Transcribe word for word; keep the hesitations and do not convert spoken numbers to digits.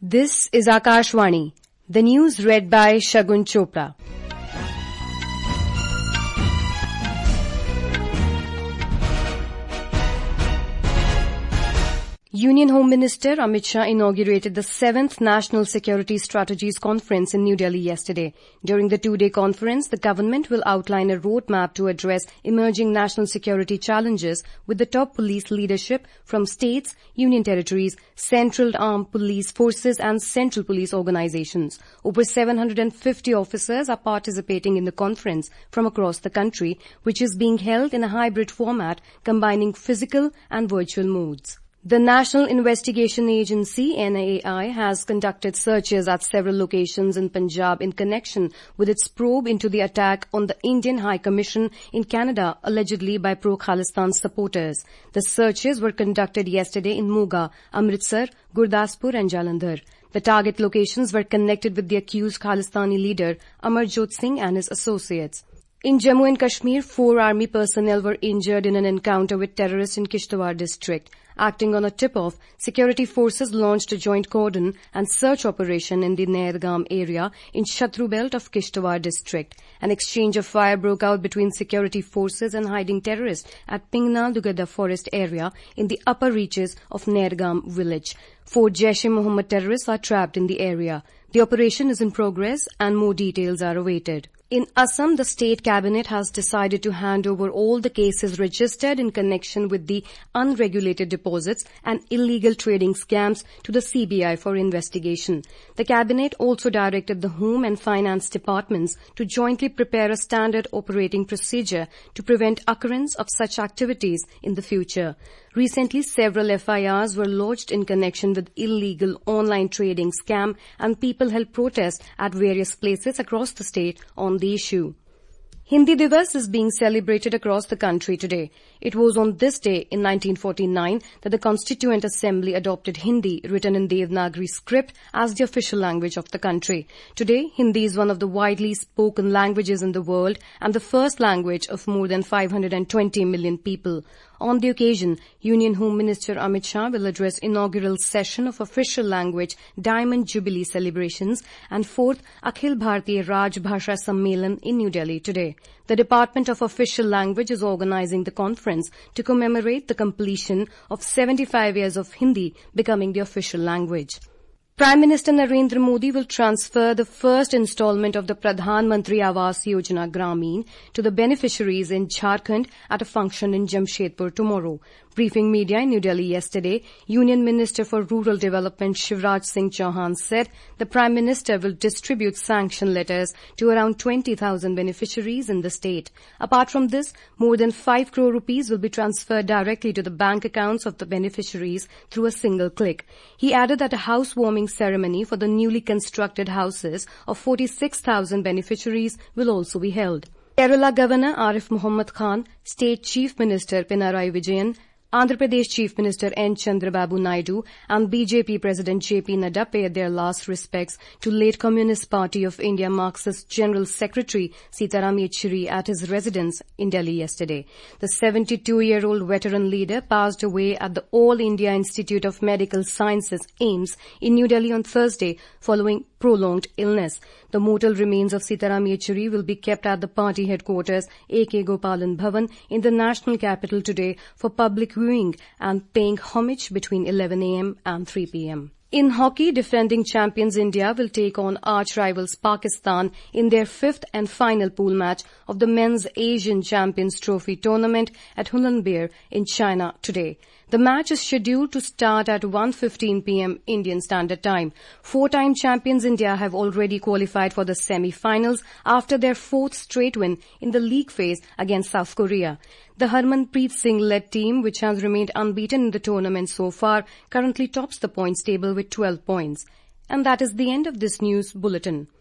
This is Akashvani. The news read by Shagun Chopra. Union Home Minister Amit Shah inaugurated the seventh National Security Strategies Conference in New Delhi yesterday. During the two-day conference, the government will outline a roadmap to address emerging national security challenges with the top police leadership from states, union territories, central armed police forces and central police organizations. Over seven hundred fifty officers are participating in the conference from across the country, which is being held in a hybrid format combining physical and virtual modes. The National Investigation Agency, N I A I, has conducted searches at several locations in Punjab in connection with its probe into the attack on the Indian High Commission in Canada, allegedly by pro-Khalistan supporters. The searches were conducted yesterday in Moga, Amritsar, Gurdaspur and Jalandhar. The target locations were connected with the accused Khalistani leader, Amarjot Singh, and his associates. In Jammu and Kashmir, four army personnel were injured in an encounter with terrorists in Kishtwar district. Acting on a tip-off, security forces launched a joint cordon and search operation in the Nairgam area in Shatru belt of Kishtwar district. An exchange of fire broke out between security forces and hiding terrorists at Pingnal Dugada forest area in the upper reaches of Nairgam village. Four Jaish-e-Mohammed terrorists are trapped in the area. The operation is in progress and more details are awaited. In Assam, the state cabinet has decided to hand over all the cases registered in connection with the unregulated deposits and illegal trading scams to the C B I for investigation. The cabinet also directed the Home and Finance departments to jointly prepare a standard operating procedure to prevent occurrence of such activities in the future. Recently, several F I Rs were lodged in connection with illegal online trading scam and people held protests at various places across the state on the issue. Hindi Divas is being celebrated across the country today. It was on this day in nineteen forty-nine that the Constituent Assembly adopted Hindi, written in Devanagari script, as the official language of the country. Today, Hindi is one of the widely spoken languages in the world and the first language of more than five hundred twenty million people. On the occasion, Union Home Minister Amit Shah will address inaugural session of official language Diamond Jubilee celebrations and fourth Akhil Bharatiya Raj Bhasha Sammelan in New Delhi today. The Department of Official Language is organizing the conference to commemorate the completion of seventy-five years of Hindi becoming the official language. Prime Minister Narendra Modi will transfer the first installment of the Pradhan Mantri Awas Yojana Gramin to the beneficiaries in Jharkhand at a function in Jamshedpur tomorrow. Briefing media in New Delhi yesterday, Union Minister for Rural Development Shivraj Singh Chauhan said the Prime Minister will distribute sanction letters to around twenty thousand beneficiaries in the state. Apart from this, more than five crore rupees will be transferred directly to the bank accounts of the beneficiaries through a single click. He added that a housewarming ceremony for the newly constructed houses of forty-six thousand beneficiaries will also be held. Kerala Governor Arif Muhammad Khan, State Chief Minister Pinarayi Vijayan, Andhra Pradesh Chief Minister N. Chandrababu Naidu and B J P President J P Nadda paid their last respects to late Communist Party of India Marxist General Secretary Sitaram Yechury at his residence in Delhi yesterday. The seventy-two-year-old veteran leader passed away at the All India Institute of Medical Sciences, AIIMS, in New Delhi on Thursday following prolonged illness. The mortal remains of Sitaram Yechury will be kept at the party headquarters A K Gopalan Bhavan in the national capital today for public viewing and paying homage between eleven a m and three p m In hockey, defending champions India will take on arch-rivals Pakistan in their fifth and final pool match of the Men's Asian Champions Trophy tournament at Hulunbuir in China today. The match is scheduled to start at one fifteen p m Indian Standard Time. Four-time champions India have already qualified for the semi-finals after their fourth straight win in the league phase against South Korea. The Harmanpreet Singh-led team, which has remained unbeaten in the tournament so far, currently tops the points table with twelve points. And that is the end of this news bulletin.